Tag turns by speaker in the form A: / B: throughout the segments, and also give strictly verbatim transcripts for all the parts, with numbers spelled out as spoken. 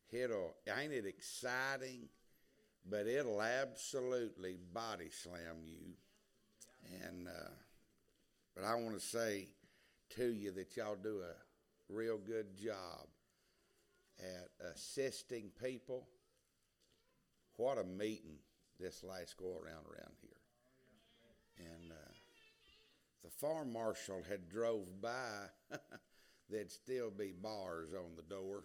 A: It'll, ain't it exciting? But it'll absolutely body slam you. And, uh, but I want to say to you that y'all do a real good job at assisting people. What a meeting this last go around around here. And uh, the farm marshal had drove by, there'd still be bars on the door.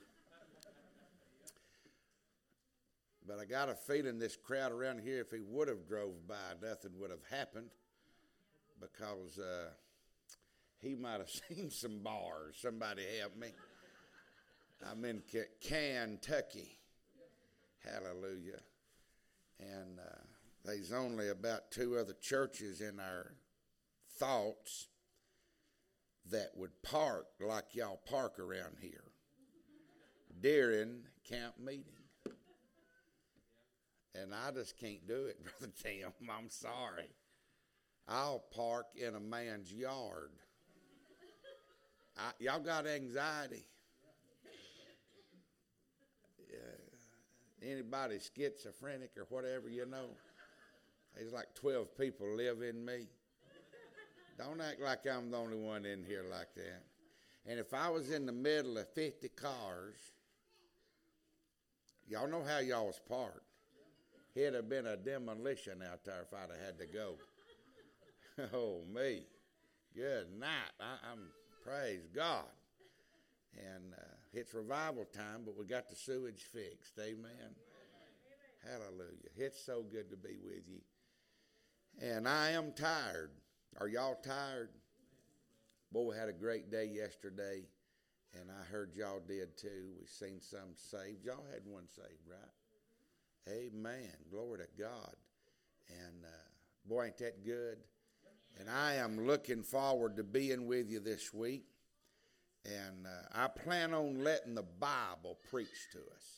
A: But I got a feeling this crowd around here, if he would have drove by, nothing would have happened, because uh, he might have seen some bars. Somebody help me. I'm in Kentucky. Hallelujah. And uh, there's only about two other churches in our thoughts that would park like y'all park around here during camp meeting. And I just can't do it, Brother Tim. I'm sorry. I'll park in a man's yard. I, y'all got anxiety? Yeah. Anybody schizophrenic or whatever, you know? There's like twelve people live in me. Don't act like I'm the only one in here like that. And if I was in the middle of fifty cars, y'all know how y'all was parked. It'd have been a demolition out there if I'd have had to go. Oh, me. Good night. I, I'm, praise God. And uh, it's revival time, but we got the sewage fixed. Amen. Amen. Hallelujah. It's so good to be with you. And I am tired. Are y'all tired? Boy, we had a great day yesterday, and I heard y'all did too. We seen some saved. Y'all had one saved, right? Amen. Glory to God. And uh, boy, ain't that good? And I am looking forward to being with you this week. And uh, I plan on letting the Bible preach to us.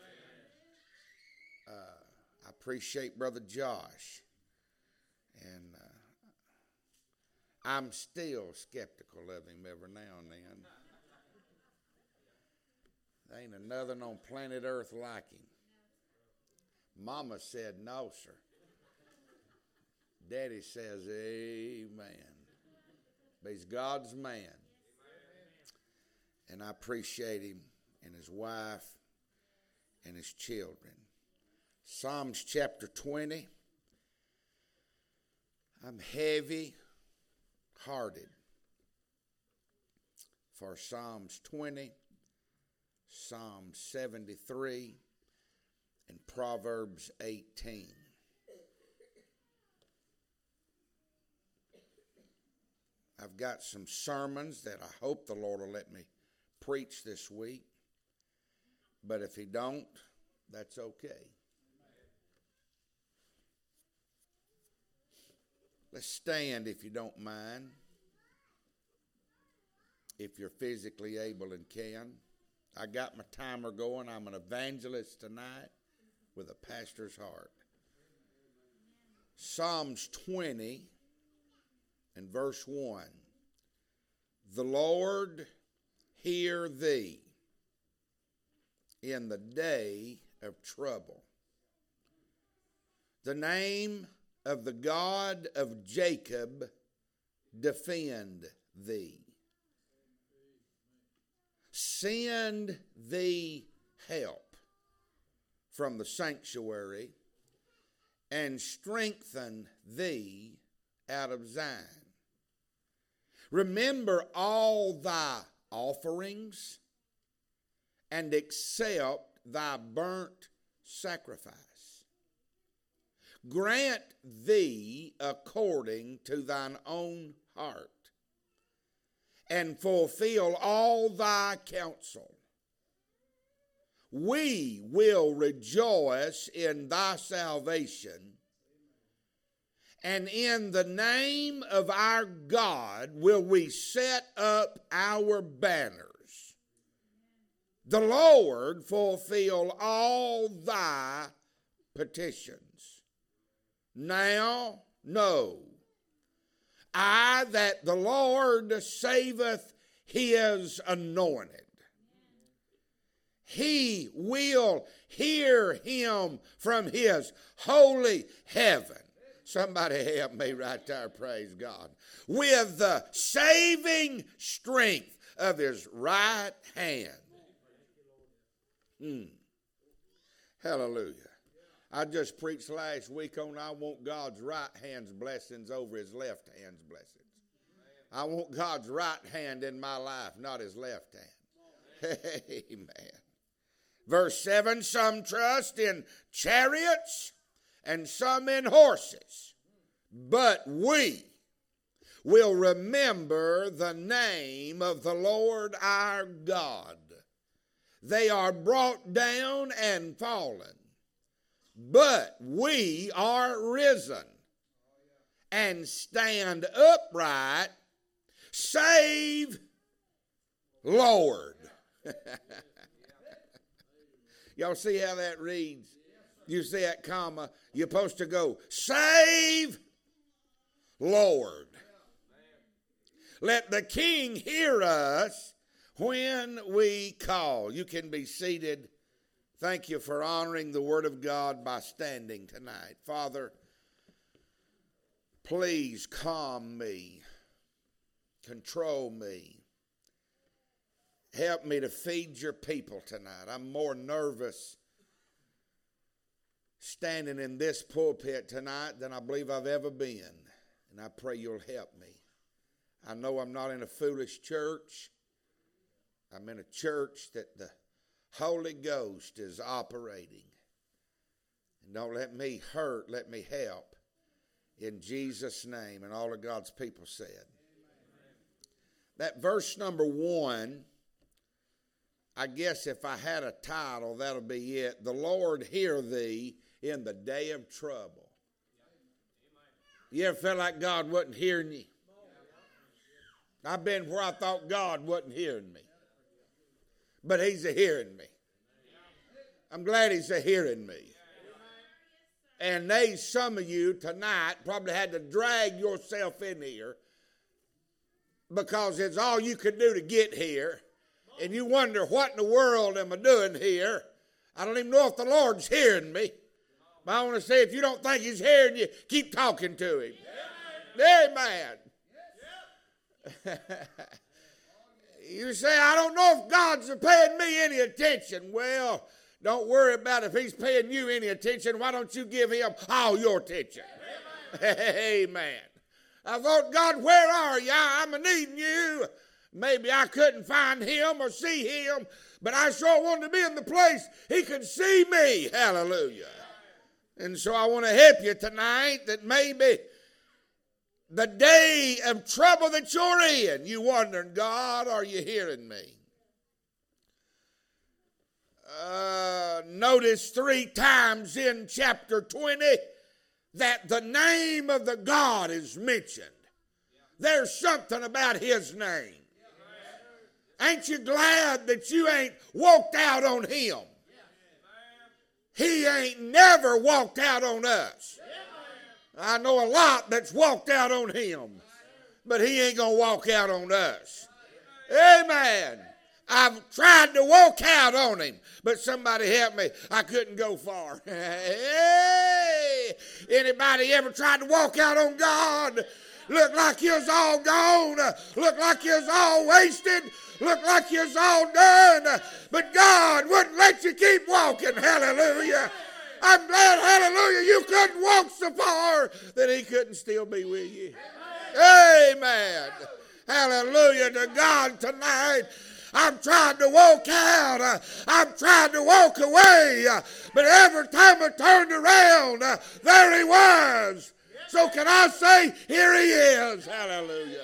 A: Uh, I appreciate Brother Josh. And uh, I'm still skeptical of him every now and then. There ain't another on planet Earth like him. Mama said no, sir. Daddy says amen. But he's God's man. And I appreciate him and his wife and his children. Psalms chapter twenty. I'm heavy hearted for Psalms twenty, Psalm seventy-three, and Proverbs eighteen. I've got some sermons that I hope the Lord will let me preach this week. But if he don't, that's okay. Let's stand if you don't mind. If you're physically able and can. I got my timer going. I'm an evangelist tonight with a pastor's heart. Psalms twenty and verse one. The Lord hear thee in the day of trouble. The name of the God of Jacob defend thee. Send thee help from the sanctuary and strengthen thee out of Zion. Remember all thy offerings and accept thy burnt sacrifice. Grant thee according to thine own heart, and fulfill all thy counsel. We will rejoice in thy salvation, and in the name of our God will we set up our banners. The Lord fulfill all thy petitions. Now know I that the Lord saveth his anointed. he will hear him from his holy heaven. Somebody help me right there, praise God. With the saving strength of his right hand. Hmm. Hallelujah. I just preached last week on I want God's right hand's blessings over his left hand's blessings. I want God's right hand in my life, not his left hand. Amen. Verse seven, some trust in chariots and some in horses, but we will remember the name of the Lord our God. They are brought down and fallen, but we are risen and stand upright, save Lord. Y'all see how that reads? You see that comma? You're supposed to go, save Lord. Let the King hear us when we call. You can be seated. Thank you for honoring the Word of God by standing tonight. Father, please calm me, control me. Help me to feed your people tonight. I'm more nervous standing in this pulpit tonight than I believe I've ever been. And I pray you'll help me. I know I'm not in a foolish church. I'm in a church that the Holy Ghost is operating. And don't let me hurt, let me help. In Jesus' name. And all of God's people said. That verse number one, I guess if I had a title, that'll be it. The Lord hear thee in the day of trouble. You ever felt like God wasn't hearing you? I've been where I thought God wasn't hearing me. But he's a hearing me. I'm glad he's a hearing me. And they, some of you tonight probably had to drag yourself in here because it's all you could do to get here. And you wonder, what in the world am I doing here? I don't even know if the Lord's hearing me. But I want to say, if you don't think he's hearing you, keep talking to him. Amen. Amen. You say, I don't know if God's paying me any attention. Well, don't worry about if he's paying you any attention. Why don't you give him all your attention? Amen. Amen. I thought, God, where are you? I'm needing you. Maybe I couldn't find him or see him, but I sure wanted to be in the place he could see me. Hallelujah. And so I want to help you tonight that maybe the day of trouble that you're in, you wondering, God, are you hearing me? Uh, notice three times in chapter twenty that the name of the God is mentioned. There's something about his name. Ain't you glad that you ain't walked out on him? He ain't never walked out on us. I know a lot that's walked out on him, but he ain't going to walk out on us. Amen. I've tried to walk out on him, but somebody help me. I couldn't go far. Hey, anybody ever tried to walk out on God? Look like you was all gone. Look like you was all wasted. Look like you was all done. But God wouldn't let you keep walking. Hallelujah. I'm glad, hallelujah, you couldn't walk so far that he couldn't still be with you. Amen. Hallelujah to God tonight. I'm trying to walk out. I'm trying to walk away. But every time I turned around, there he was. So can I say, here he is. Hallelujah.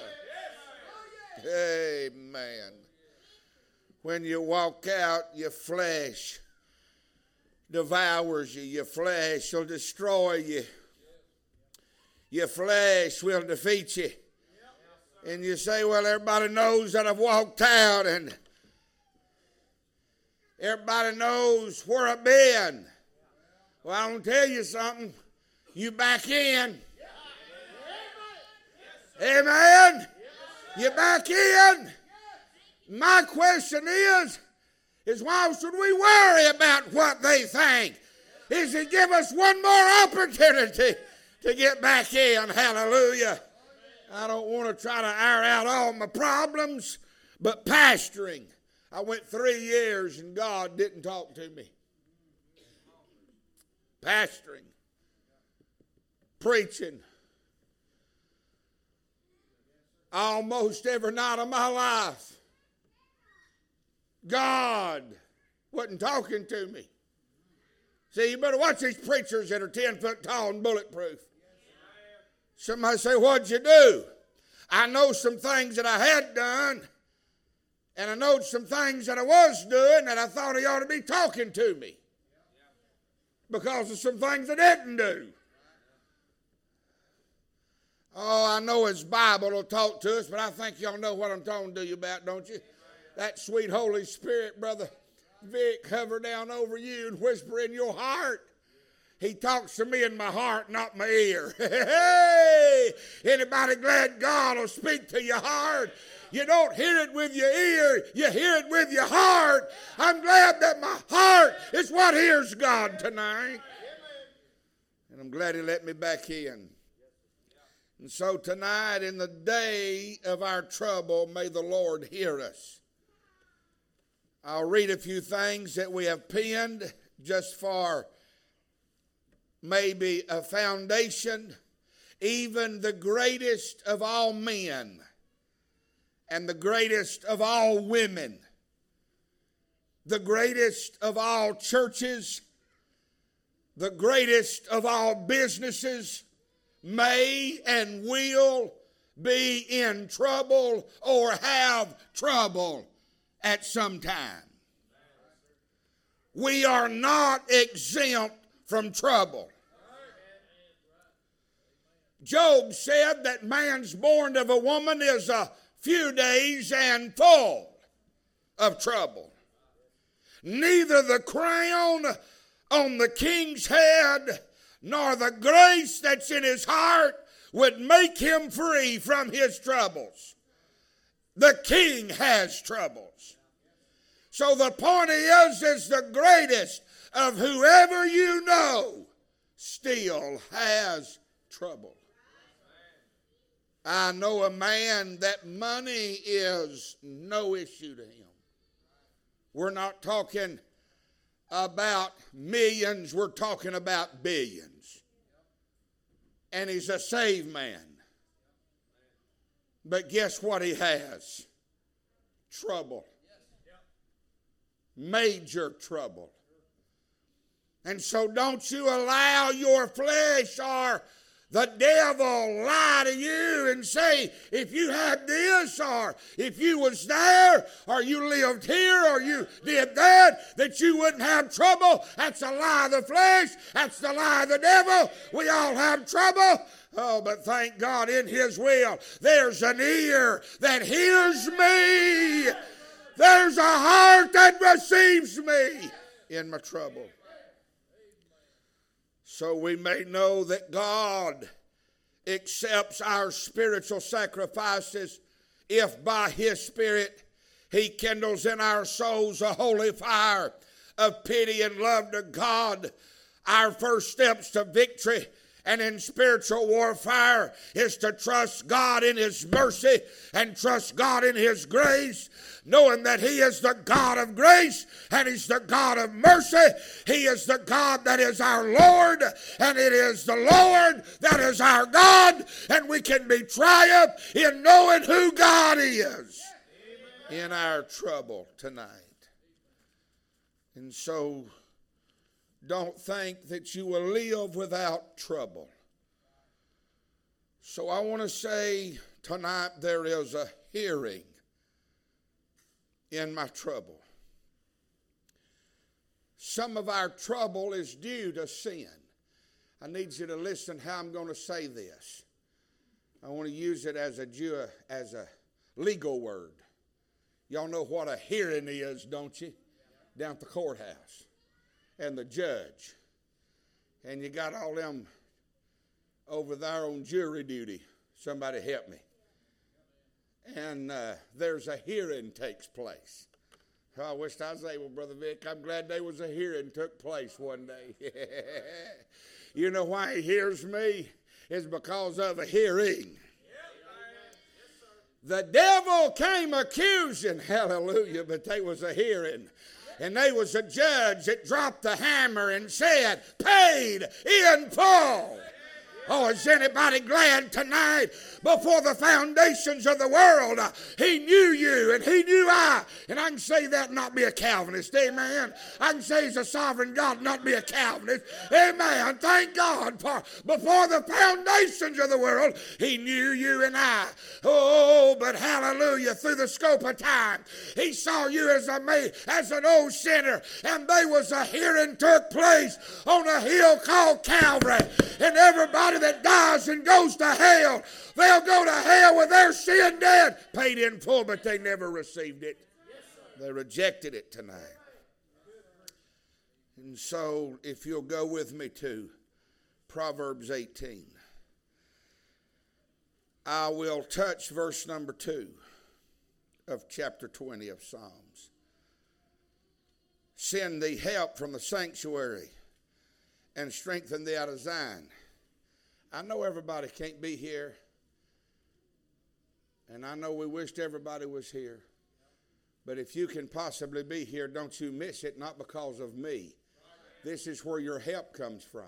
A: Amen. When you walk out, your flesh devours you. Your flesh will destroy you. Your flesh will defeat you. And you say, well, everybody knows that I've walked out and everybody knows where I've been. Well, I'm going to tell you something. You back in. Amen. You back in. My question is, is why should we worry about what they think? Is to give us one more opportunity to get back in. Hallelujah. I don't want to try to air out all my problems, but pastoring, I went three years and God didn't talk to me. Pastoring, preaching, almost every night of my life, God wasn't talking to me. See, you better watch these preachers that are ten foot tall and bulletproof. Somebody say, what'd you do? I know some things that I had done, and I know some things that I was doing that I thought he ought to be talking to me because of some things I didn't do. Oh, I know his Bible will talk to us, but I think y'all know what I'm talking to you about, don't you? That sweet Holy Spirit, Brother Vic, hover down over you and whisper in your heart. He talks to me in my heart, not my ear. Hey, anybody glad God will speak to your heart? You don't hear it with your ear, you hear it with your heart. I'm glad that my heart is what hears God tonight. And I'm glad he let me back in. And so tonight, in the day of our trouble, may the Lord hear us. I'll read a few things that we have penned just for maybe a foundation. Even the greatest of all men and the greatest of all women, the greatest of all churches, the greatest of all businesses may and will be in trouble or have trouble at some time. We are not exempt from trouble. Job said that man's born of a woman is a few days and full of trouble. Neither the crown on the king's head nor the grace that's in his heart would make him free from his troubles. The king has troubles. So the point is, is the greatest of whoever you know still has trouble. I know a man that money is no issue to him. We're not talking about millions, we're talking about billions. And he's a saved man. But guess what he has? Trouble. Major trouble. And so don't you allow your flesh or the devil lie to you and say, if you had this, or if you was there, or you lived here, or you did that, that you wouldn't have trouble. That's a lie of the flesh. That's the lie of the devil. We all have trouble. Oh, but thank God in his will, there's an ear that hears me. There's a heart that receives me in my trouble. So we may know that God accepts our spiritual sacrifices if by his Spirit he kindles in our souls a holy fire of pity and love to God. Our first steps to victory and in spiritual warfare is to trust God in his mercy and trust God in his grace, knowing that he is the God of grace and he's the God of mercy. He is the God that is our Lord, and it is the Lord that is our God, and we can be triumphed in knowing who God is in our trouble tonight. And so don't think that you will live without trouble. So I want to say tonight there is a hearing in my trouble. Some of our trouble is due to sin. I need you to listen how I'm going to say this. I want to use it as a Jew, as a legal word. Y'all know what a hearing is, don't you? Down at the courthouse. And the judge. And you got all them over there on jury duty. Somebody help me. And uh, there's a hearing takes place. Oh, I wished I was able, Brother Vic. I'm glad there was a hearing took place one day. You know why he hears me? It's because of a hearing. The devil came accusing, hallelujah, but there was a hearing. And there was a judge that dropped the hammer and said, paid in full. Oh, is anybody glad tonight? Before the foundations of the world, uh, he knew you and he knew I. And I can say that and not be a Calvinist. Amen. I can say he's a sovereign God and not be a Calvinist. Amen. Thank God for before the foundations of the world, he knew you and I. Oh, but hallelujah, through the scope of time, he saw you as a man, as an old sinner. And there was a hearing took place on a hill called Calvary. And everybody that dies and goes to hell, they'll go to hell with their sin dead, paid in full, but they never received it. They rejected it tonight. And so, if you'll go with me to Proverbs eighteen, I will touch verse number two of chapter twenty of Psalms. Send thee help from the sanctuary and strengthen thee out of Zion. I know everybody can't be here, and I know we wished everybody was here, but if you can possibly be here, don't you miss it, not because of me. This is where your help comes from.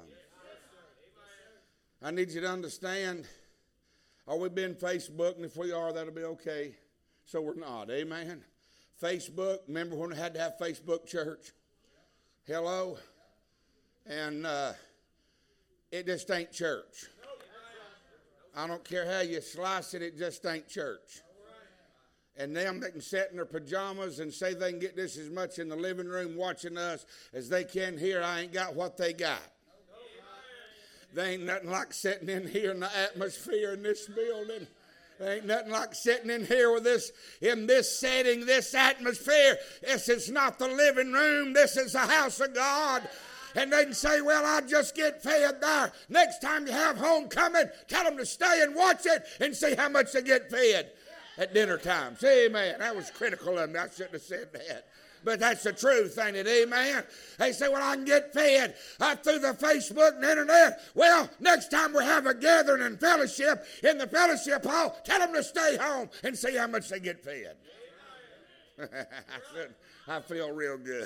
A: I need you to understand, are we being Facebook? And if we are, that'll be okay. So we're not, amen? Facebook, remember when we had to have Facebook church? Hello? And uh, it just ain't church. I don't care how you slice it, it just ain't church. And them that can sit in their pajamas and say they can get this as much in the living room watching us as they can here, I ain't got what they got. There ain't nothing like sitting in here in the atmosphere in this building. There ain't nothing like sitting in here with this, in this setting, this atmosphere. This is not the living room. This is the house of God. And they can say, well, I'll just get fed there. Next time you have homecoming, tell them to stay and watch it and see how much they get fed at dinner time. Say amen. That was critical of me. I shouldn't have said that. But that's the truth, ain't it? Amen. They say, well, I can get fed uh, through the Facebook and internet. Well, next time we have a gathering and fellowship in the fellowship hall, tell them to stay home and see how much they get fed. I feel real good.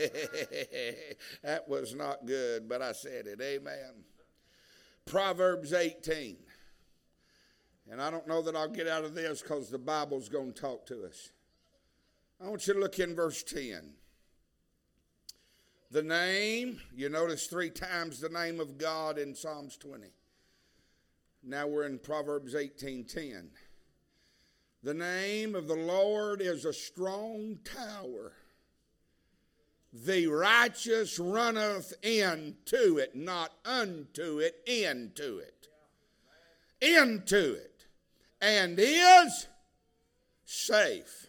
A: That was not good, but I said it. Amen. Proverbs eighteen. And I don't know that I'll get out of this because the Bible's going to talk to us. I want you to look in verse ten. The name, you notice three times the name of God in Psalms twenty. Now we're in Proverbs eighteen ten. The name of the Lord is a strong tower. The righteous runneth into it, not unto it, into it. Into it. And is safe.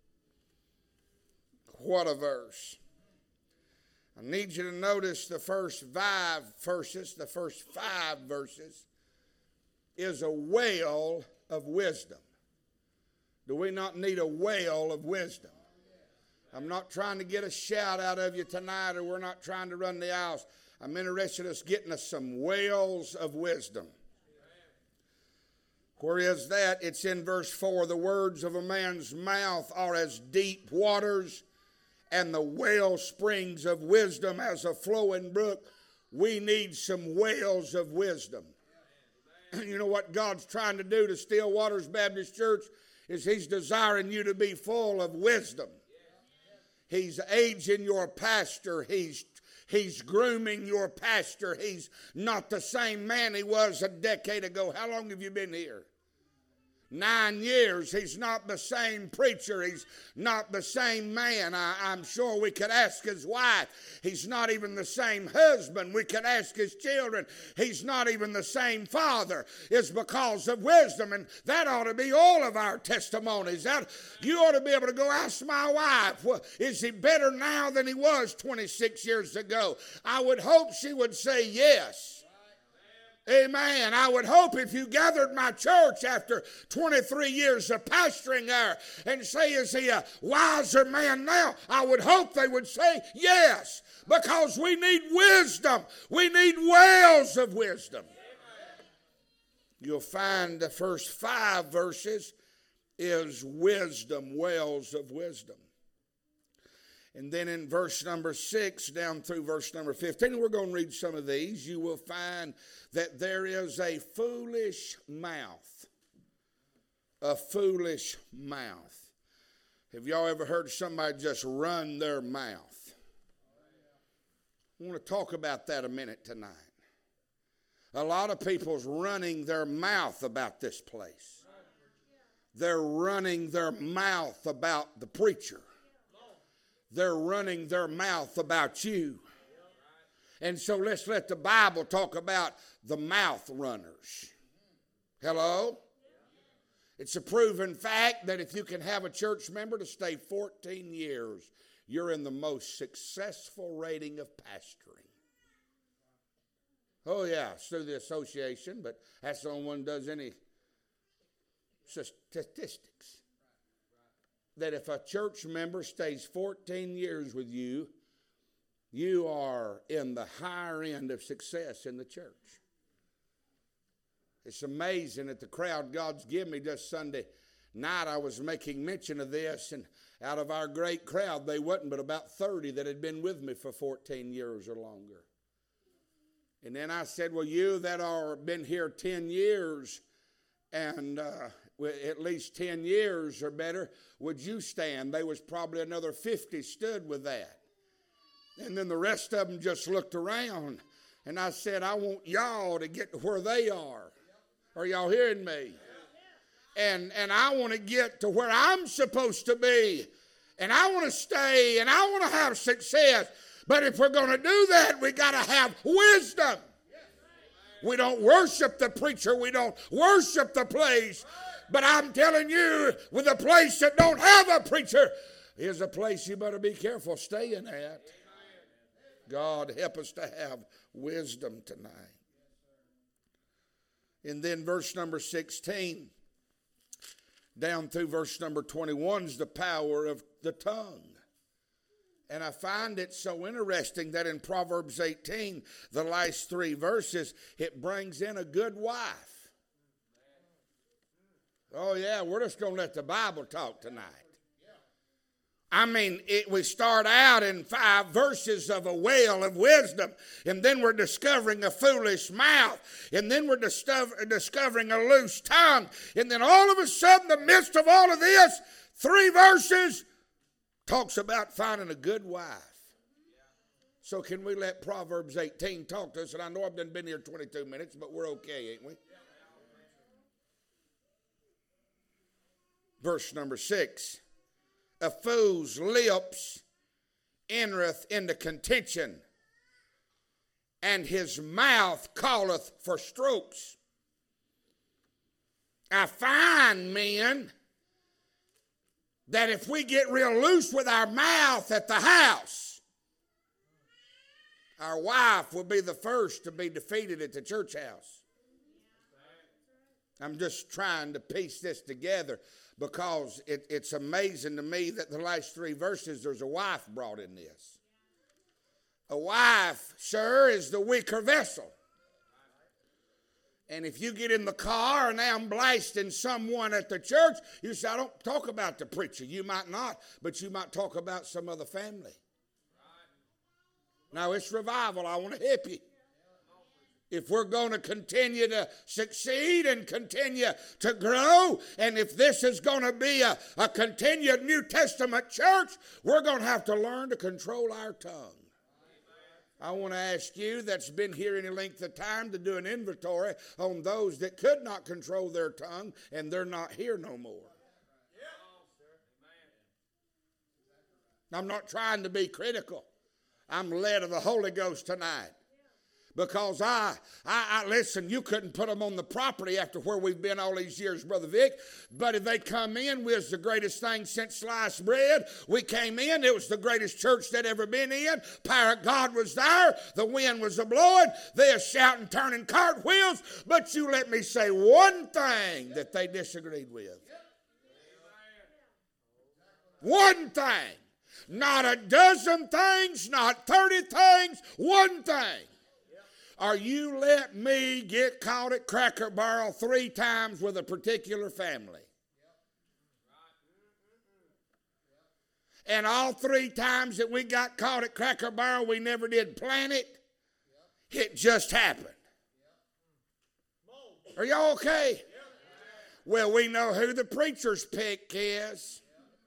A: What a verse. I need you to notice the first five verses, the first five verses is a well of wisdom. Do we not need a well of wisdom? I'm not trying to get a shout out of you tonight, or we're not trying to run the aisles. I'm interested in us getting us some wells of wisdom. Where is that? It's in verse four. The words of a man's mouth are as deep waters, and the well springs of wisdom as a flowing brook. We need some wells of wisdom. You know what God's trying to do to Still Waters Baptist Church is he's desiring you to be full of wisdom. He's aging your pastor. He's He's grooming your pastor. He's not the same man he was a decade ago. How long have you been here? Nine years. He's not the same preacher. He's not the same man. I, I'm sure we could ask his wife. He's not even the same husband. We could ask his children. He's not even the same father. It's because of wisdom. And that ought to be all of our testimonies. That, you ought to be able to go ask my wife, well, is he better now than he was twenty-six years ago? I would hope she would say yes. Amen. I would hope if you gathered my church after twenty-three years of pastoring there and say, is he a wiser man now? I would hope they would say yes, because we need wisdom. We need wells of wisdom. You'll find the first five verses is wisdom, wells of wisdom. And then in verse number six down through verse number fifteen, we're going to read some of these. You will find that there is a foolish mouth. A foolish mouth. Have y'all ever heard somebody just run their mouth? I want to talk about that a minute tonight. A lot of people's running their mouth about this place. They're running their mouth about the preacher. They're running their mouth about you. And so let's let the Bible talk about the mouth runners. Hello? It's a proven fact that if you can have a church member to stay fourteen years, you're in the most successful rating of pastoring. Oh yeah, it's through the association, but that's the only one that does any statistics. That if a church member stays fourteen years with you, you are in the higher end of success in the church. It's amazing that the crowd God's given me just Sunday night, I was making mention of this, and out of our great crowd, they wasn't but about thirty that had been with me for fourteen years or longer. And then I said, well, you that are been here ten years and uh, at least ten years or better, would you stand? There was probably another fifty stood with that. And then the rest of them just looked around. And I said, I want y'all to get to where they are. Are y'all hearing me? And, and I want to get to where I'm supposed to be. And I want to stay and I want to have success. But if we're going to do that, we got to have wisdom. We don't worship the preacher. We don't worship the place. But I'm telling you, with a place that don't have a preacher, is a place you better be careful staying at. God help us to have wisdom tonight. And then verse number sixteen, down through verse number twenty-one is the power of the tongue. And I find it so interesting that in Proverbs eighteen, the last three verses, it brings in a good wife. Oh yeah, we're just going to let the Bible talk tonight. I mean, it, we start out in five verses of a well of wisdom, and then we're discovering a foolish mouth, and then we're discover, discovering a loose tongue, and then all of a sudden, in the midst of all of this, three verses talks about finding a good wife. So can we let Proverbs eighteen talk to us? And I know I've been here twenty-two minutes, but we're okay, ain't we? Verse number six. A fool's lips entereth into contention, and his mouth calleth for strokes. I find, men, that if we get real loose with our mouth at the house, our wife will be the first to be defeated at the church house. I'm just trying to piece this together, because it, it's amazing to me that the last three verses, there's a wife brought in this. A wife, sir, is the weaker vessel. And if you get in the car and I'm blasting someone at the church, you say, I don't talk about the preacher. You might not, but you might talk about some other family. Now, it's revival. I want to help you. If we're going to continue to succeed and continue to grow, and if this is going to be a, a continued New Testament church, we're going to have to learn to control our tongue. I want to ask you that's been here any length of time to do an inventory on those that could not control their tongue, and they're not here no more. I'm not trying to be critical. I'm led of the Holy Ghost tonight. Because I, I, I, listen, you couldn't put them on the property after where we've been all these years, Brother Vic. But if they come in, we was the greatest thing since sliced bread. We came in, it was the greatest church that ever been in. Power of God was there. The wind was a-blowing. They were shouting, turning cartwheels. But you let me say one thing that they disagreed with. One thing. Not a dozen things, not thirty things, one thing. Or you let me get caught at Cracker Barrel three times with a particular family. And all three times that we got caught at Cracker Barrel, we never did plan it. It just happened. Are y'all okay? Well, we know who the preacher's pick is.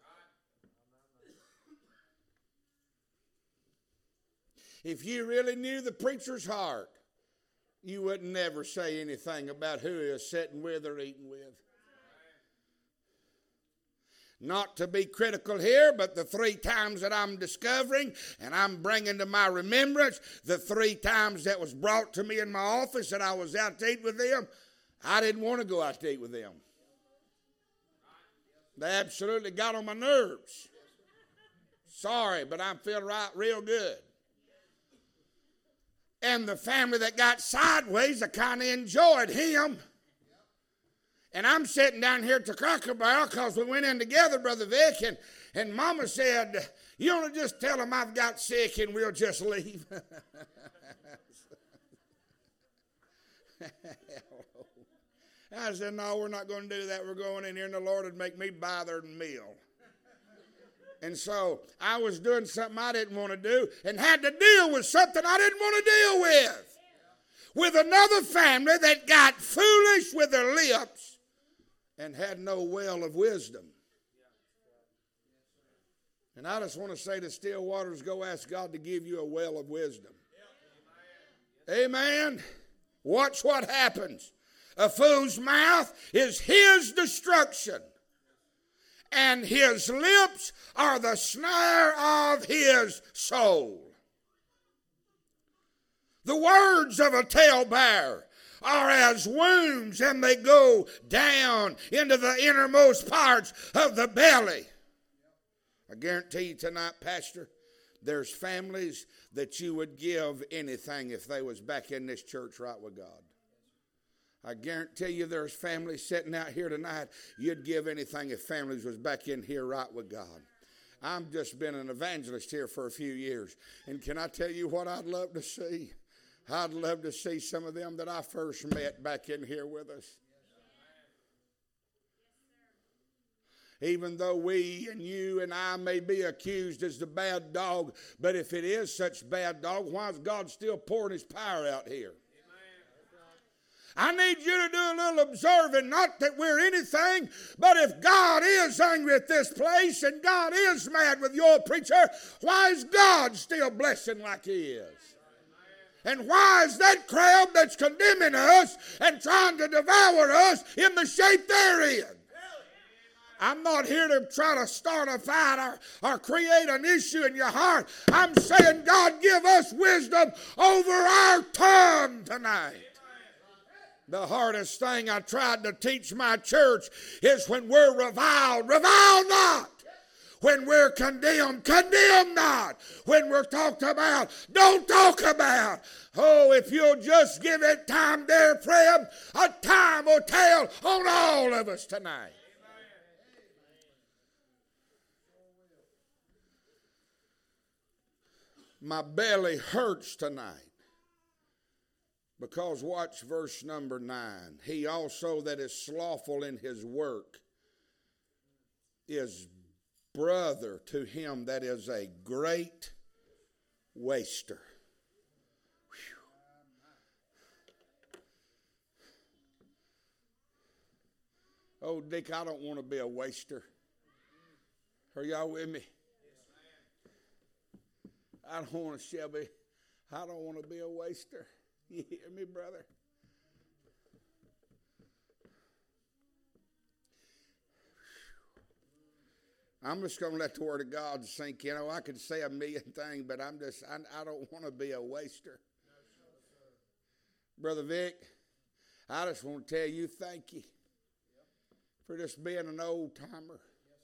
A: If you really knew the preacher's heart, you would never say anything about who he was sitting with or eating with. Not to be critical here, but the three times that I'm discovering and I'm bringing to my remembrance, the three times that was brought to me in my office that I was out to eat with them, I didn't want to go out to eat with them. They absolutely got on my nerves. Sorry, but I'm feeling right real good. And the family that got sideways, I kind of enjoyed him. And I'm sitting down here at the Cracker Barrel because we went in together, Brother Vic, and, and Mama said, you want to just tell him I've got sick and we'll just leave? I said, no, we're not going to do that. We're going in here and the Lord would make me buy their meal. And so I was doing something I didn't want to do and had to deal with something I didn't want to deal with. With another family that got foolish with their lips and had no well of wisdom. And I just want to say to still waters, go ask God to give you a well of wisdom. Amen. Watch what happens. A fool's mouth is his destruction, and his lips are the snare of his soul. The words of a talebearer are as wounds, and they go down into the innermost parts of the belly. I guarantee you tonight, Pastor, there's families that you would give anything if they was back in this church right with God. I guarantee you there's families sitting out here tonight, you'd give anything if families was back in here right with God. I've just been an evangelist here for a few years. And can I tell you what I'd love to see? I'd love to see some of them that I first met back in here with us. Even though we and you and I may be accused as the bad dog, but if it is such bad dog, why is God still pouring his power out here? I need you to do a little observing, not that we're anything, but if God is angry at this place and God is mad with your preacher, why is God still blessing like he is? And why is that crowd that's condemning us and trying to devour us in the shape they're in? I'm not here to try to start a fight or, or create an issue in your heart. I'm saying, God, give us wisdom over our tongue tonight. The hardest thing I tried to teach my church is when we're reviled, revile not. When we're condemned, condemn not. When we're talked about, don't talk about. Oh, if you'll just give it time there, friend, a time will tell on all of us tonight. My belly hurts tonight. Because watch verse number nine. He also that is slothful in his work is brother to him that is a great waster. Whew. Oh, Dick, I don't want to be a waster. Are y'all with me? I don't want to, Shelby. I don't want to be a waster. You hear me, brother? I'm just going to let the Word of God sink in. You know, I could say a million things, but I'm just, I, I don't want to be a waster. Brother Vic, I just want to tell you thank you for just being an old timer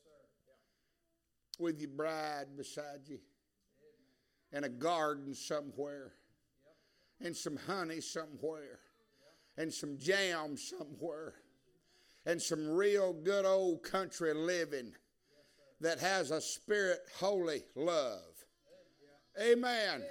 A: with your bride beside you and a garden somewhere and some honey somewhere and some jam somewhere and some real good old country living that has a spirit holy love. Amen.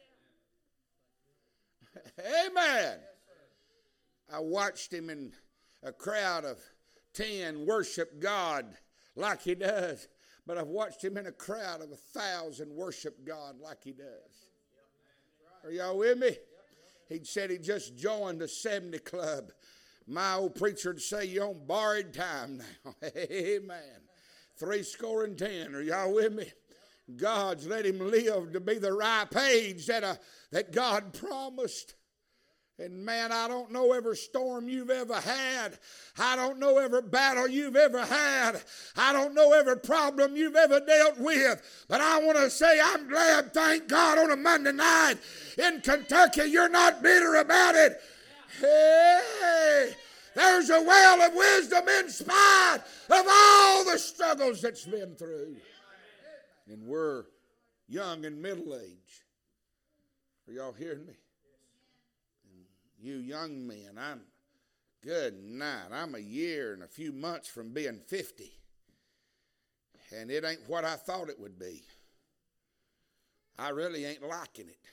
A: Amen. I watched him in a crowd of ten worship God like he does, but I've watched him in a crowd of a thousand worship God like he does. Are y'all with me? He said he just joined the seventy club. My old preacher would say you're on borrowed time now. Amen. Three score and ten. Are y'all with me? God's let him live to be the ripe age that, uh, that God promised. And man, I don't know every storm you've ever had. I don't know every battle you've ever had. I don't know every problem you've ever dealt with. But I want to say I'm glad, thank God, on a Monday night in Kentucky, you're not bitter about it. Hey, there's a well of wisdom in spite of all the struggles that's been through. And we're young and middle age. Are y'all hearing me? And you young men, I'm good night. I'm a year and a few months from being fifty. And it ain't what I thought it would be. I really ain't liking it.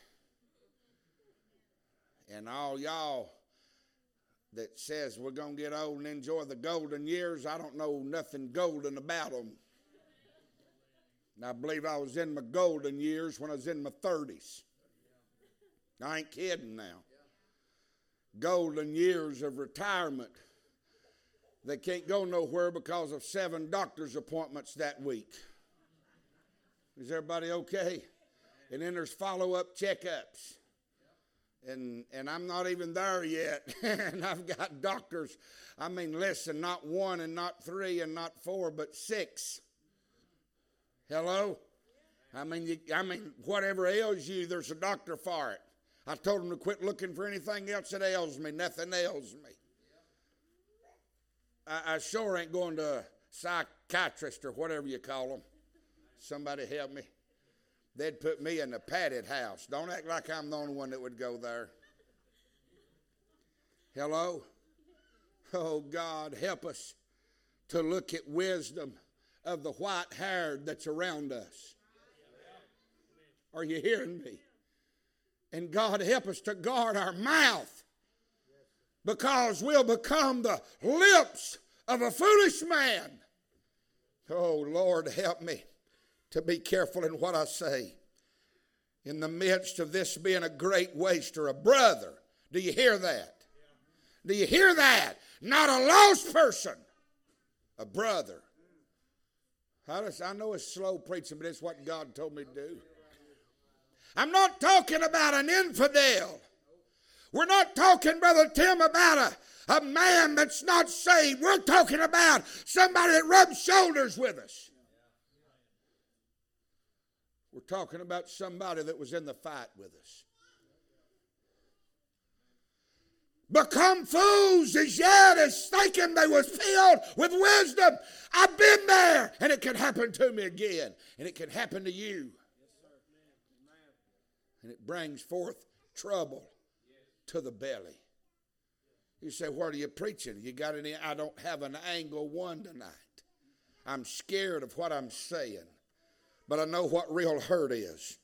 A: And all y'all that says we're going to get old and enjoy the golden years, I don't know nothing golden about them. And I believe I was in my golden years when I was in my thirties. I ain't kidding now. Golden years of retirement. They can't go nowhere because of seven doctor's appointments that week. Is everybody okay? And then there's follow-up checkups. And and I'm not even there yet. And I've got doctors. I mean, listen, not one and not three and not four, but six. Hello? I mean, you, I mean, whatever ails you, there's a doctor for it. I told them to quit looking for anything else that ails me. Nothing ails me. I, I sure ain't going to a psychiatrist or whatever you call them. Somebody help me. They'd put me in the padded house. Don't act like I'm the only one that would go there. Hello? Oh, God, help us to look at wisdom of the white-haired that's around us. Are you hearing me? And God, help us to guard our mouth, because we'll become the lips of a foolish man. Oh, Lord, help me to be careful in what I say. In the midst of this being a great waster, a brother, do you hear that? Do you hear that? Not a lost person, a brother. I, just, I know it's slow preaching, but it's what God told me to do. I'm not talking about an infidel. We're not talking, Brother Tim, about a, a man that's not saved. We're talking about somebody that rubs shoulders with us. We're talking about somebody that was in the fight with us. Become fools as yet as thinking they was filled with wisdom. I've been there, and it can happen to me again, and it can happen to you. And it brings forth trouble to the belly. You say, what are you preaching? You got any? I don't have an angle one tonight. I'm scared of what I'm saying, but I know what real hurt is.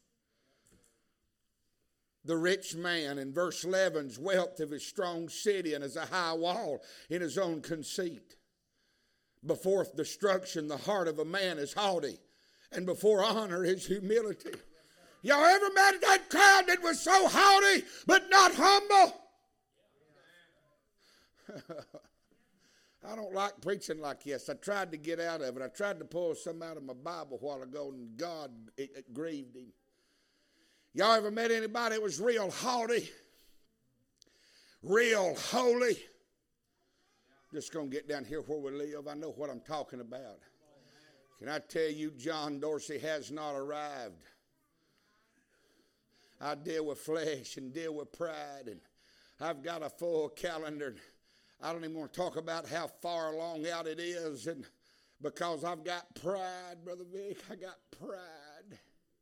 A: The rich man in verse eleven's wealth of his strong city and as a high wall in his own conceit. Before destruction, the heart of a man is haughty, and before honor is humility. Y'all ever met that crowd that was so haughty but not humble? I don't like preaching like this. I tried to get out of it. I tried to pull some out of my Bible a while ago, and God, it, it grieved him. Y'all ever met anybody that was real haughty? Real holy? Just going to get down here where we live. I know what I'm talking about. Can I tell you, John Dorsey has not arrived. I deal with flesh and deal with pride, and I've got a full calendar. I don't even want to talk about how far along out it is, and because I've got pride, Brother Vic, I got pride.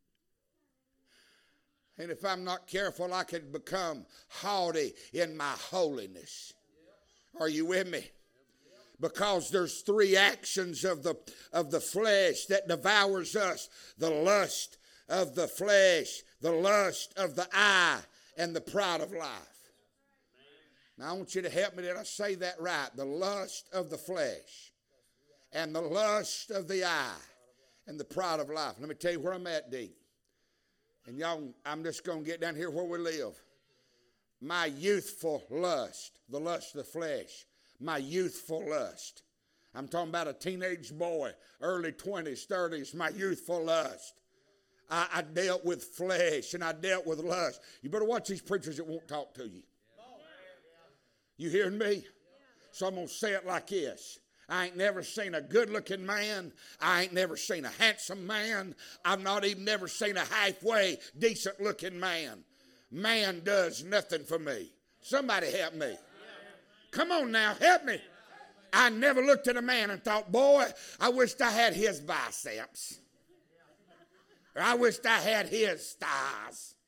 A: And if I'm not careful, I could become haughty in my holiness. Are you with me? Because there's three actions of the of the flesh that devours us. The lust of the flesh, the lust of the eye, and the pride of life. Now I want you to help me that I say that right. The lust of the flesh, and the lust of the eye, and the pride of life. Let me tell you where I'm at, D. And y'all, I'm just going to get down here where we live. My youthful lust, the lust of the flesh, my youthful lust. I'm talking about a teenage boy, early twenties, thirties, my youthful lust. I, I dealt with flesh and I dealt with lust. You better watch these preachers that won't talk to you. You hearing me? So I'm going to say it like this. I ain't never seen a good-looking man. I ain't never seen a handsome man. I've not even never seen a halfway decent-looking man. Man does nothing for me. Somebody help me. Come on now, help me. I never looked at a man and thought, boy, I wished I had his biceps. Or I wished I had his thighs.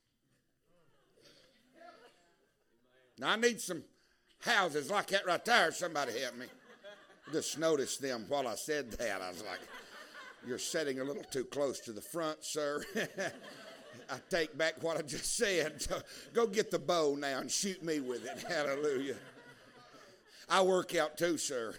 A: Now, I need some houses like that right there. Somebody help me. Just noticed them while I said that. I was like, you're sitting a little too close to the front, sir. I take back what I just said. So go get the bow now and shoot me with it. Hallelujah. I work out too, sir.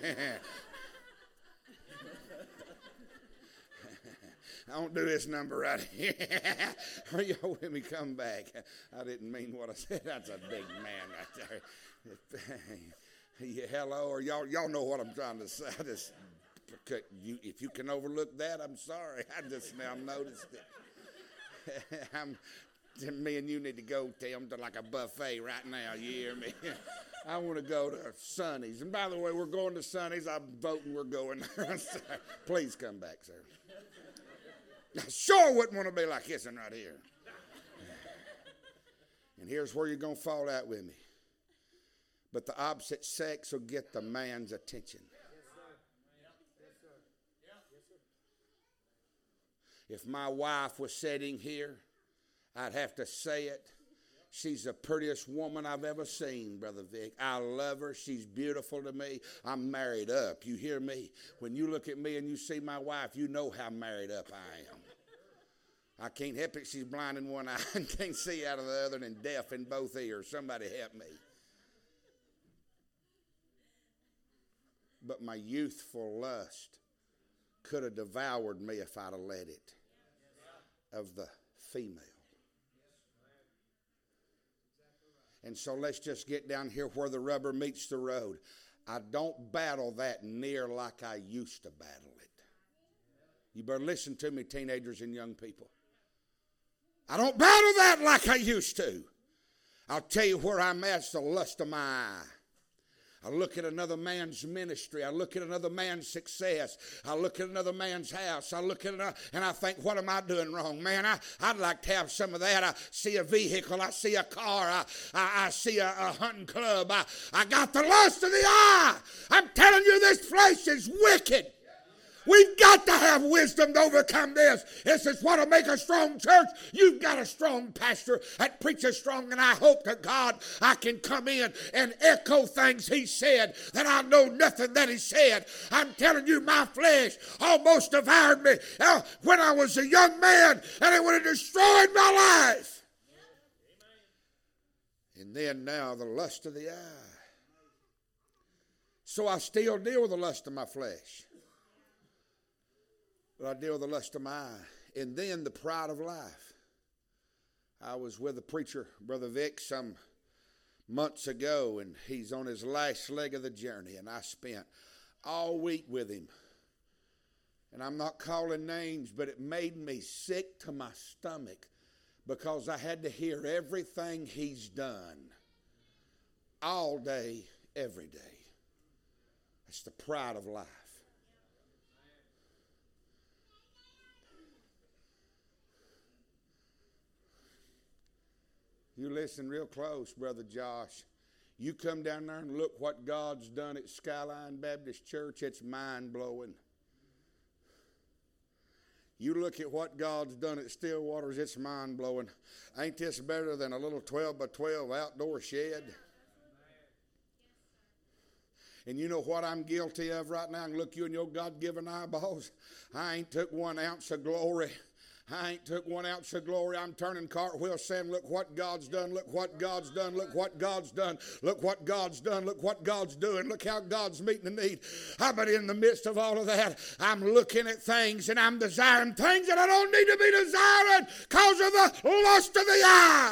A: I don't do this number right here. Are y'all with me? Come back. I didn't mean what I said. That's a big man right there. Yeah, hello, or y'all y'all know what I'm trying to say. I just, you, if you can overlook that, I'm sorry. I just now noticed it. I'm, me and you need to go, Tim, to like a buffet right now. You hear me? I want to go to Sonny's. And by the way, we're going to Sonny's. I'm voting we're going there. Please come back, sir. I sure wouldn't want to be like this one right here. And here's where you're going to fall out with me. But the opposite sex will get the man's attention. If my wife was sitting here, I'd have to say it. She's the prettiest woman I've ever seen, Brother Vic. I love her. She's beautiful to me. I'm married up. You hear me? When you look at me and you see my wife, you know how married up I am. I can't help it. She's blind in one eye and can't see out of the other and deaf in both ears. Somebody help me. But my youthful lust could have devoured me if I'd have let it, of the female. And so let's just get down here where the rubber meets the road. I don't battle that near like I used to battle it. You better listen to me, teenagers and young people. I don't battle that like I used to. I'll tell you where I'm at. It's the lust of my eye. I look at another man's ministry. I look at another man's success. I look at another man's house. I look at it and I think, what am I doing wrong? Man, I, I'd like to have some of that. I see a vehicle. I see a car. I, I, I see a, a hunting club. I, I got the lust of the eye. I'm telling you, this flesh is wicked. We've got to have wisdom to overcome this. This is what will make a strong church. You've got a strong pastor that preaches strong, and I hope to God I can come in and echo things he said that I know nothing that he said. I'm telling you, my flesh almost devoured me uh, when I was a young man, and it would have destroyed my life. And then now the lust of the eye. So I still deal with the lust of my flesh. But I deal with the lust of my eye. And then the pride of life. I was with a preacher, Brother Vic, some months ago, and he's on his last leg of the journey, and I spent all week with him. And I'm not calling names, but it made me sick to my stomach because I had to hear everything he's done all day, every day. It's the pride of life. You listen real close, Brother Josh. You come down there and look what God's done at Skyline Baptist Church. It's mind-blowing. You look at what God's done at Stillwater's. It's mind-blowing. Ain't this better than a little twelve by twelve outdoor shed? And you know what I'm guilty of right now? I can look you in your God-given eyeballs. I ain't took one ounce of glory. I ain't took one ounce of glory. I'm turning cartwheels saying, look what God's done, look what God's done, look what God's done, look what God's done, look what God's doing, look how God's meeting the need. How about in the midst of all of that, I'm looking at things and I'm desiring things that I don't need to be desiring because of the lust of the eye.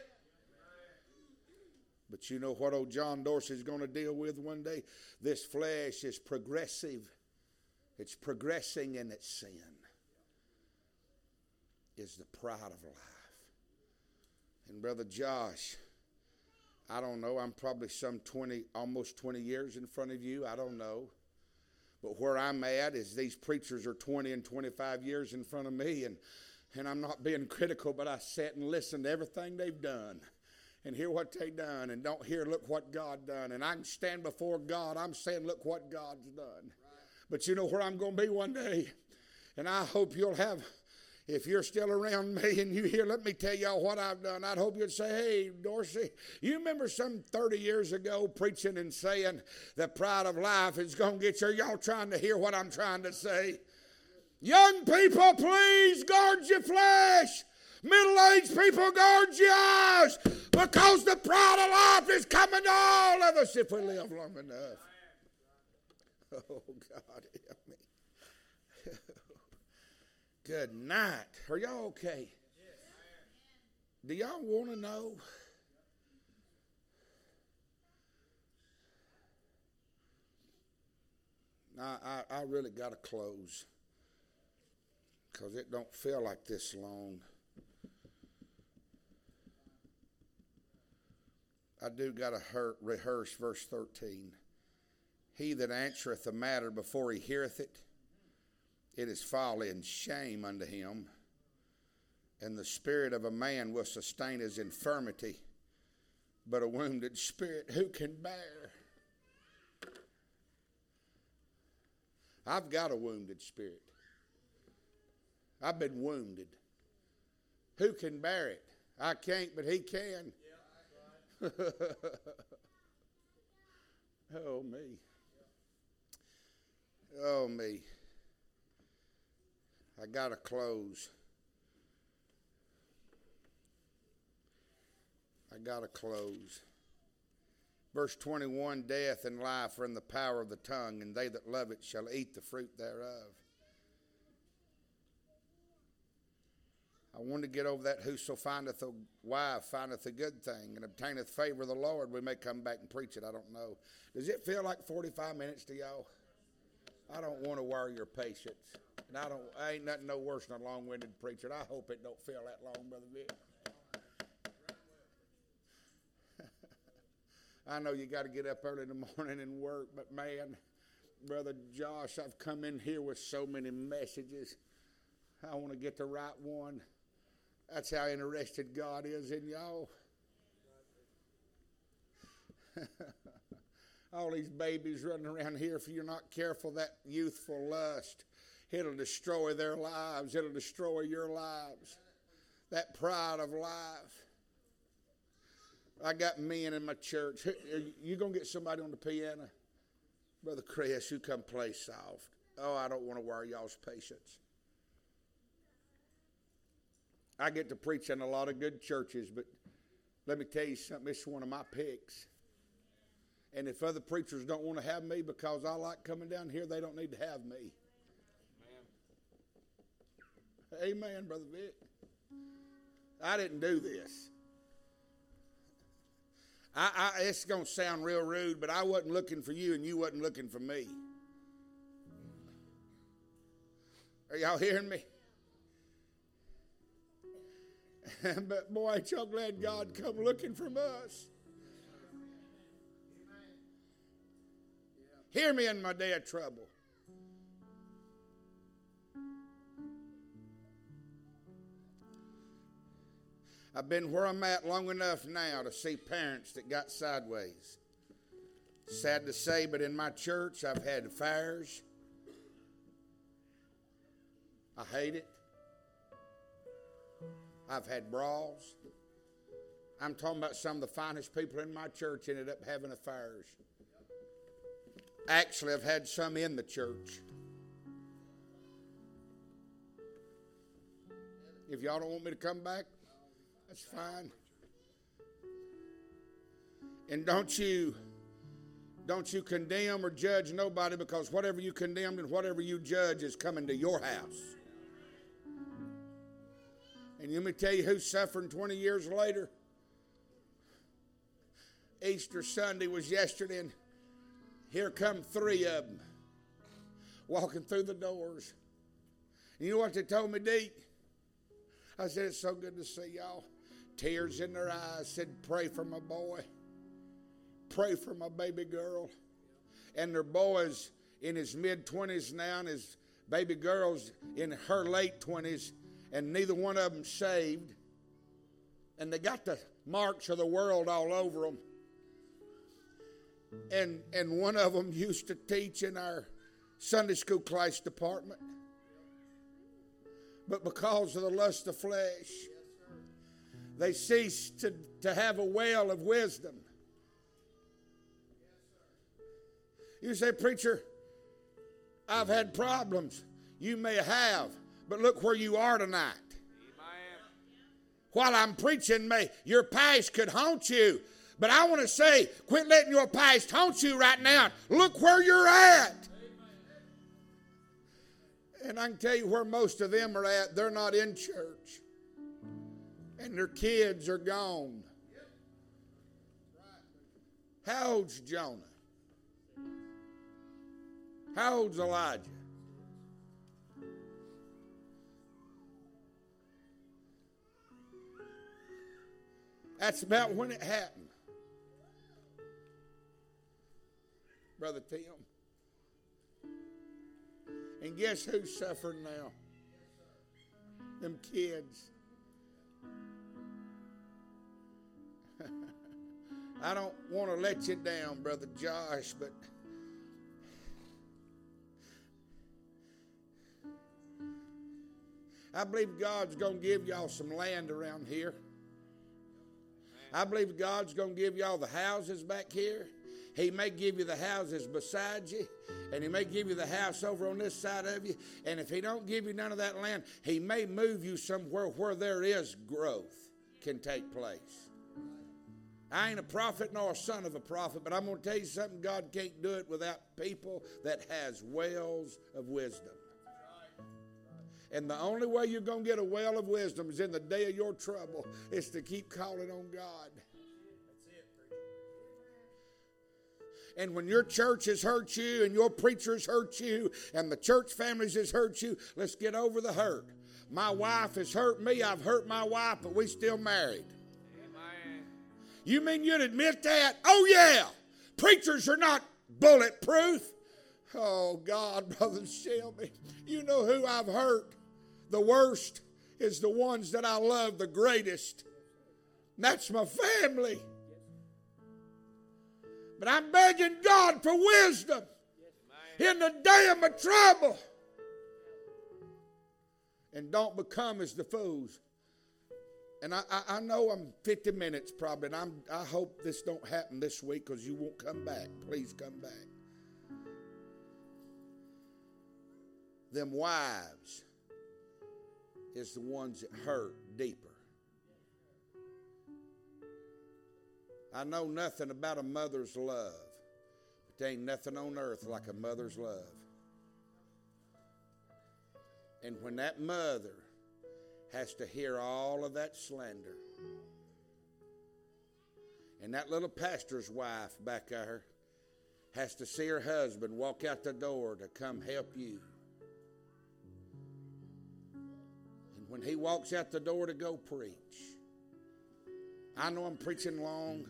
A: But you know what old John Dorsey's going to deal with one day? This flesh is progressive. It's progressing in its sin. Is the pride of life. And Brother Josh, I don't know, I'm probably some twenty, almost twenty years in front of you. I don't know. But where I'm at is these preachers are twenty and twenty-five years in front of me. And, and I'm not being critical, but I sat and listened to everything they've done. And hear what they done. And don't hear, look what God done. And I can stand before God. I'm saying, look what God's done. Right. But you know where I'm going to be one day. And I hope you'll have... If you're still around me and you hear, let me tell y'all what I've done. I'd hope you'd say, hey, Dorsey, you remember some thirty years ago preaching and saying the pride of life is going to get you. Are y'all trying to hear what I'm trying to say? Young people, please guard your flesh. Middle-aged people, guard your eyes. Because the pride of life is coming to all of us if we live long enough. Oh, God, help me. Good night. Are y'all okay? Do y'all want to know? I, I, I really got to close because it don't feel like this long. I do got to rehearse verse thirteen. He that answereth a matter before he heareth it, it is folly and shame unto him. And the spirit of a man will sustain his infirmity, but a wounded spirit who can bear? I've got a wounded spirit. I've been wounded. Who can bear it? I can't, but he can. Oh, me. Oh, me. I got to close. I got to close. Verse twenty-one, death and life are in the power of the tongue, and they that love it shall eat the fruit thereof. I want to get over that. Whoso findeth a wife findeth a good thing and obtaineth favor of the Lord. We may come back and preach it. I don't know. Does it feel like forty-five minutes to y'all? I don't want to wear your patience. And I don't, I ain't nothing no worse than a long-winded preacher. I hope it don't feel that long, Brother Vic. I know you got to get up early in the morning and work, but man, Brother Josh, I've come in here with so many messages. I want to get the right one. That's how interested God is in y'all. All these babies running around here, if you're not careful, that youthful lust, it'll destroy their lives. It'll destroy your lives. That pride of life. I got men in my church. Are you going to get somebody on the piano? Brother Chris, you come play soft. Oh, I don't want to wear y'all's patience. I get to preach in a lot of good churches, but let me tell you something. It's one of my picks. And if other preachers don't want to have me because I like coming down here, they don't need to have me. Amen, Amen Brother Vic. I didn't do this. I, I, it's going to sound real rude, but I wasn't looking for you and you wasn't looking for me. Are y'all hearing me? But boy, ain't y'all glad God come looking from us. Hear me in my day of trouble. I've been where I'm at long enough now to see parents that got sideways. Sad to say, but in my church, I've had affairs. I hate it. I've had brawls. I'm talking about some of the finest people in my church ended up having affairs. Actually, I've had some in the church. If y'all don't want me to come back, that's fine. And don't you, don't you condemn or judge nobody, because whatever you condemn and whatever you judge is coming to your house. And let me tell you who's suffering twenty years later. Easter Sunday was yesterday, and here come three of them walking through the doors. And you know what they told me, Deke? I said, it's so good to see y'all. Tears in their eyes. Said, pray for my boy. Pray for my baby girl. And their boy's in his mid-twenties now, and his baby girl's in her late twenties, and neither one of them saved. And they got the marks of the world all over them. And, and one of them used to teach in our Sunday school class department. But because of the lust of flesh, they ceased to, to have a well of wisdom. You say, preacher, I've had problems. You may have, but look where you are tonight. While I'm preaching, may your past could haunt you. But I want to say, quit letting your past haunt you right now. Look where you're at. And I can tell you where most of them are at. They're not in church. And their kids are gone. How old's Jonah? How old's Elijah? That's about when it happened. Brother Tim. And guess who's suffering now? Them kids. I don't want to let you down, Brother Josh, but I believe God's going to give y'all some land around here. I believe God's going to give y'all the houses back here. He may give you the houses beside you, and he may give you the house over on this side of you. And if he don't give you none of that land, he may move you somewhere where there is growth can take place. I ain't a prophet nor a son of a prophet, but I'm going to tell you something. God can't do it without people that has wells of wisdom. And the only way you're going to get a well of wisdom is in the day of your trouble, is to keep calling on God. And when your church has hurt you and your preachers hurt you and the church families has hurt you, let's get over the hurt. My wife has hurt me. I've hurt my wife, but we still married. Amen. You mean you'd admit that? Oh, yeah. Preachers are not bulletproof. Oh, God, Brother Shelby, you know who I've hurt the worst is the ones that I love the greatest. And that's my family. But I'm begging God for wisdom in the day of my trouble. And don't become as the fools. And I, I, I know I'm fifty minutes probably, and I'm, I hope this don't happen this week because you won't come back. Please come back. Them wives is the ones that hurt deeper. I know nothing about a mother's love, but there ain't nothing on earth like a mother's love. And when that mother has to hear all of that slander, and that little pastor's wife back there has to see her husband walk out the door to come help you. And when he walks out the door to go preach, I know I'm preaching long.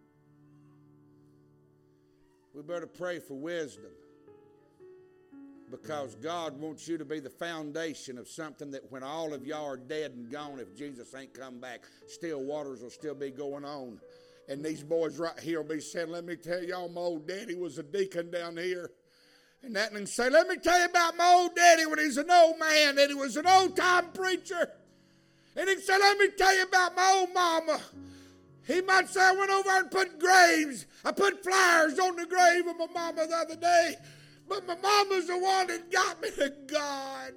A: We better pray for wisdom. Because God wants you to be the foundation of something that when all of y'all are dead and gone, if Jesus ain't come back, still waters will still be going on. And these boys right here will be saying, let me tell y'all, my old daddy was a deacon down here. And that and say, let me tell you about my old daddy when he's an old man and he was an old-time preacher. And he'd say, let me tell you about my old mama. He might say, I went over and put graves. I put flyers on the grave of my mama the other day. But my mama's the one that got me to God.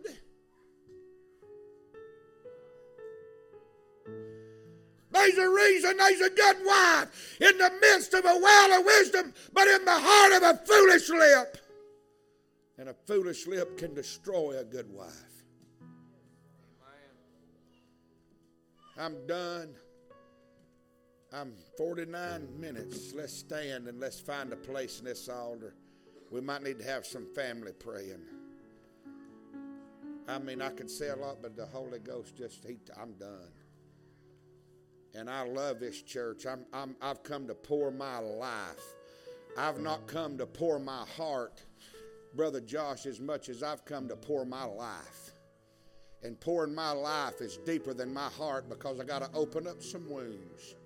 A: There's a reason there's a good wife in the midst of a well of wisdom, but in the heart of a foolish lip. And a foolish lip can destroy a good wife. I'm done. I'm forty-nine minutes. Let's stand and let's find a place in this altar. We might need to have some family praying. I mean, I could say a lot, but the Holy Ghost just, he, I'm done. And I love this church. I'm, I'm, I've come to pour my life. I've not come to pour my heart, Brother Josh, as much as I've come to pour my life. And pouring my life is deeper than my heart because I got to open up some wounds.